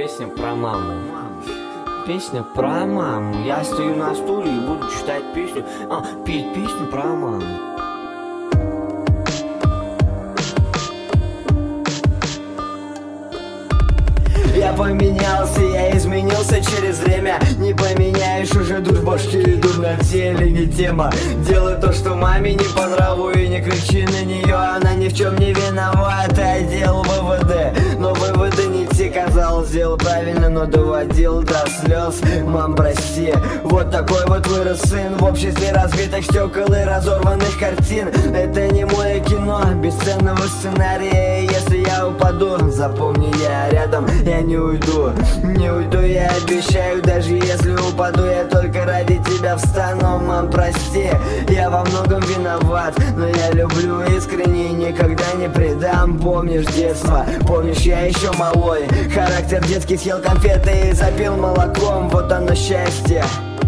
Песня про маму. Песня про маму. Я стою на стуле и буду читать песню, петь песню про маму. Я поменялся, я изменился через время. Не поменяешь уже душ башки и дур на теле, не тема. Делай то, что маме не по нраву, и не кричи на нее, она ни в чем не виновата. Я делал ВВД, но ВВД не те, казалось, сделал правильно, но доводил до слез. Мам, прости, вот такой вот вырос сын в обществе разбитых стекол и разорванных картин. Это не мое кино, бесценного сценария. Если я упаду, запомни, я рядом, я не уйду, я обещаю. Даже если упаду, я только ради тебя встану. Мам, прости, я во многом виноват, но я люблю искренне и никогда не предам. Помнишь детство, помнишь, я еще малой, характер детский, съел конфеты и запил молоком. Вот оно счастье.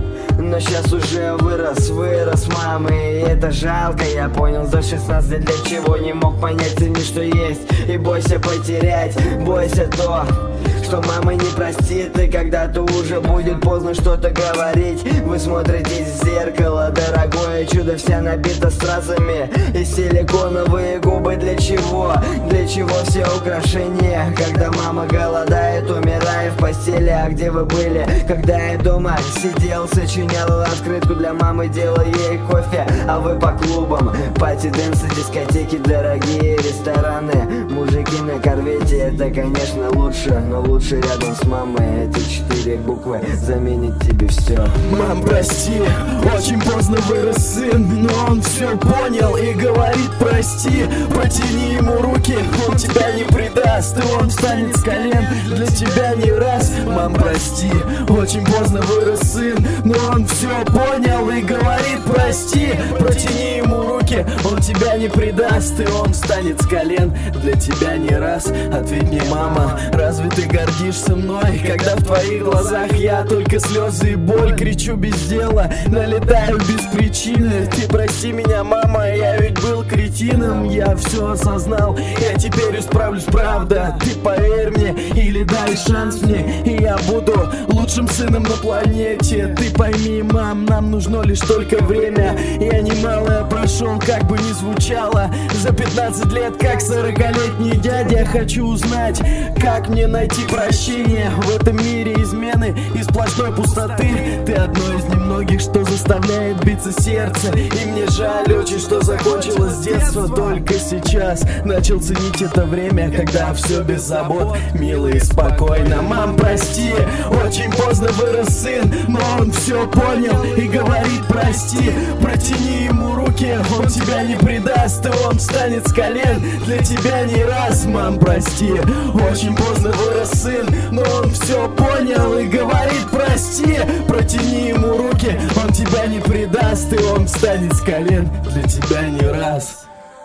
Но сейчас уже вырос, мама, и это жалко. Я понял за 16 лет, для чего не мог понять, цени, что есть. И бойся потерять, бойся то, что мама не простит. И когда-то уже будет поздно что-то говорить. Вы смотритесь в зеркало, дорогое чудо, вся набита стразами. И силиконовые губы для чего? Для чего все украшения? Когда мама голодает, умирая в постели. А где вы были, когда я дома сидел, сочинял открытку для мамы, делал ей кофе? А вы по клубам, пати, дэнсы, дискотеки, дорогие рестораны. Мужики на корвете, это, конечно, лучше, но лучше рядом с мамой. Эти 4 буквы заменят тебе все. Мам, прости, очень поздно вырос сын, но он все понял и говорит прости. Протяни ему руки, он тебя не предаст, и он встанет с колен для тебя не раз. Мам, прости, очень поздно вырос сын, но он все понял и говорит прости. Протяни ему руки, он тебя не предаст, и он встанет с колен для тебя не раз. Ответь мне, мама, разве ты гордишься мной, когда в твоих глазах я только слезы и боль? Кричу без дела, налетаю без причины. Ты прости меня, мама, я ведь был кретином. Я все осознал, я теперь исправлюсь, правда. Ты поверь мне или дай шанс мне, и я буду лучшим сыном на планете. Ты пойми, мам, нам нужно лишь только время. Я немалое прошел, как бы ни звучало, за 15 лет, как 40-летний дядя. Хочу узнать, как мне найти прощение в этом мире измены и сплошной пустоты. Ты одно из немногих, что заставляет биться сердце. И мне жаль очень, что закончилось детство. Только сейчас начал ценить это время, когда все без забот, мило и спокойно. Мам, прости, очень поздно вырос сын, но он все понял и говорит прости. Протяни ему руки, он тебя не предаст, и он встанет с колен для тебя не раз. Мам, прости, очень поздно вырос сын, но он все понял и говорит прости. Протяни ему руки, он тебя не предаст, и он встанет с колен для тебя не раз.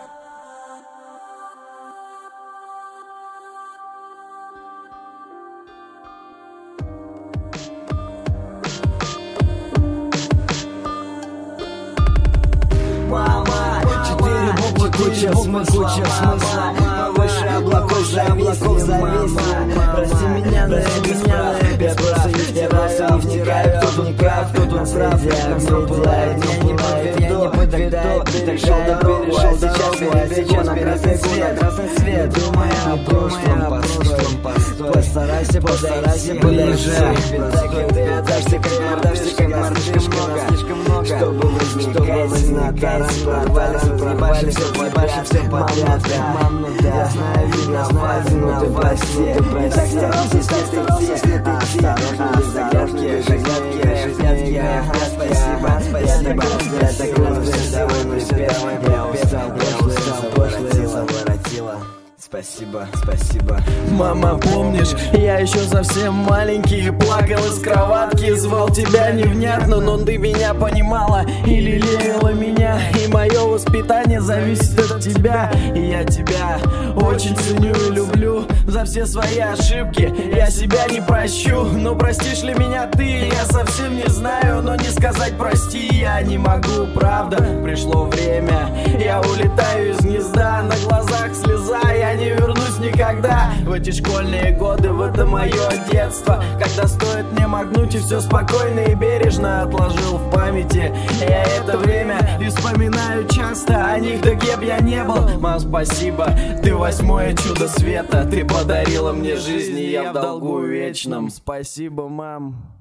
Куча смысла, выше облаков зависни. Прости меня, но я просто не втираю, кто тут прав, кто тут прав. Все пылает, я не подведу, так шел дорогу, а сейчас на красный свет. Думая о прошлом, постарайся подержать. Ты отдашься, как мартышка, слишком много, чтобы возникать прорвали все подряд. Мам, ну да, я знаю, виноват, но ты прости. Так старался, если ты осторожно, без загадки, жизнятки. Спасибо, я так развернулся, я устал, прошлое заворотило. Спасибо. Мама, помнишь, я еще совсем маленький, плакал из кроватки, звал тебя невнятно, но ты меня понимала и лелеяла меня. И мое воспитание зависит от тебя, и я тебя очень ценю и люблю за все свои ошибки. Я себя не прощу, но простишь ли меня ты? Я совсем не знаю, но не сказать прости я не могу, правда. Пришло время, я улетаю из гнезда, на глазах слеза, я не вернусь никогда. никогда. В эти школьные годы, в это мое детство, когда стоит мне моргнуть, и все спокойно и бережно отложил в памяти. Я это время и вспоминаю часто о них, да где б я не был. Мам, спасибо, ты 8-е чудо света, ты подарила мне жизнь, и я в долгу вечном. Спасибо, мам.